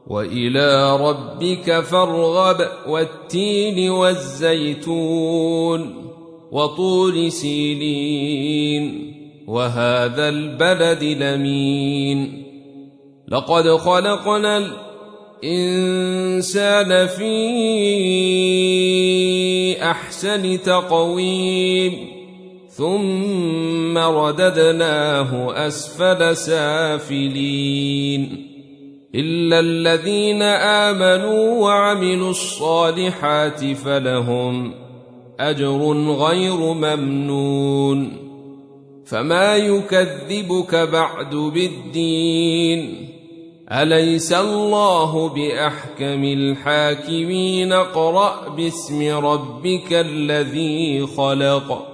وإلى ربك فارغب والتين والزيتون وطور سينين وهذا البلد الأمين لقد خلقنا الإنسان في أحسن تقويم ثم رددناه أسفل سافلين إلا الذين آمنوا وعملوا الصالحات فلهم أجر غير ممنون فما يكذبك بعد بالدين أليس الله بأحكم الحاكمين اقرأ باسم ربك الذي خلق